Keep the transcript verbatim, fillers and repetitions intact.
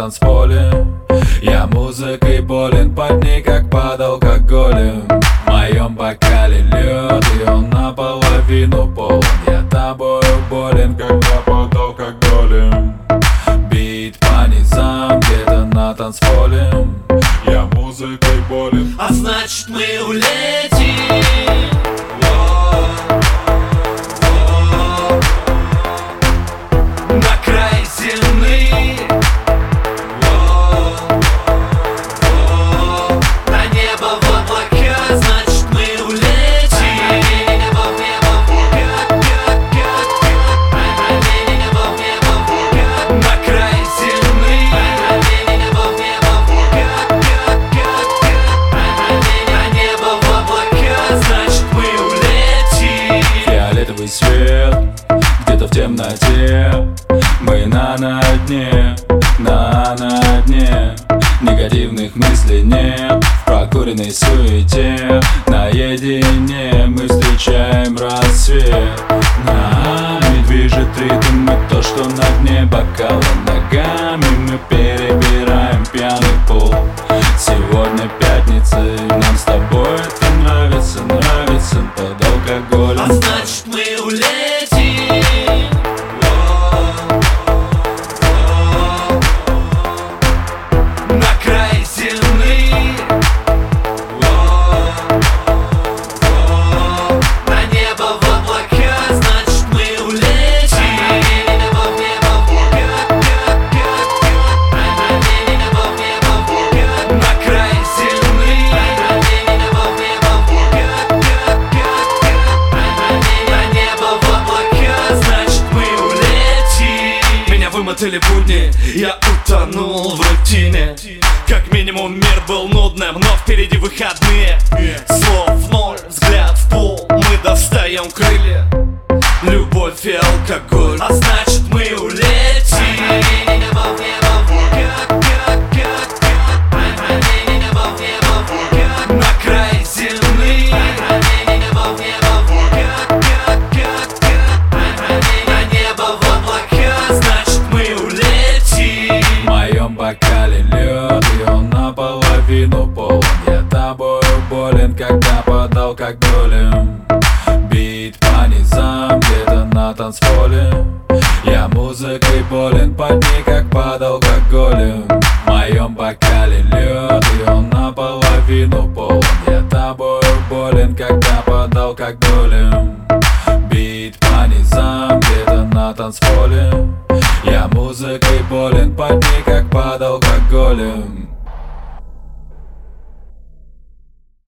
танцполе. Я музыкой болен, под ней как под алкоголем. В моем бокале лед, и он наполовину полон. Я тобою болен, когда под алкоголем. Бит по низам, где-то на танцполе. Я музыкой болен, а значит мы улетим. На край земли, на небо в облака, значит мы улетим. Небо в небо, небо в небо, на край земли. Небо в небо, на небо в облака, значит мы улетим. Фиолетовый свет, где-то в темноте. Мы на на дне, на на дне. Негативных мыслей нет, в прокуренной суете. Наедине мы встречаем рассвет. Нами движет ритм, и то, что на дне бокала. Ногами мы перебираем пьяный пол. Сегодня пятница, и нам с тобой это нравится, нравится под алкоголем. А значит мы улетим. На край земли, на небо в облака, значит мы улетим. Небо в небо, на край земли. Небо в небо, на небо в облака, значит мы улетим. Меня вымотали будни, я утонул в рутине. Как минимум мир был нудным, но впереди выходные. Слов ноль, взгляд в пол, мы достаем крылья. Любовь и алкоголь, а значит мы улетим. Небо в небо, на край земли. Небо в небо, на небо в облака, значит мы улетим. В моем бокале лед, и он наполовину полон. Я тобою болен, когда под алкоголем. Бит по низам, где-то на танцполе. Я музыкой болен, под ней как под алкоголем. В моем бокале лед, и он наполовину полон. Я тобою болен, когда под алкоголем. Бит по низам, где-то на танцполе. Я музыкой болен, под ней как под алкоголем.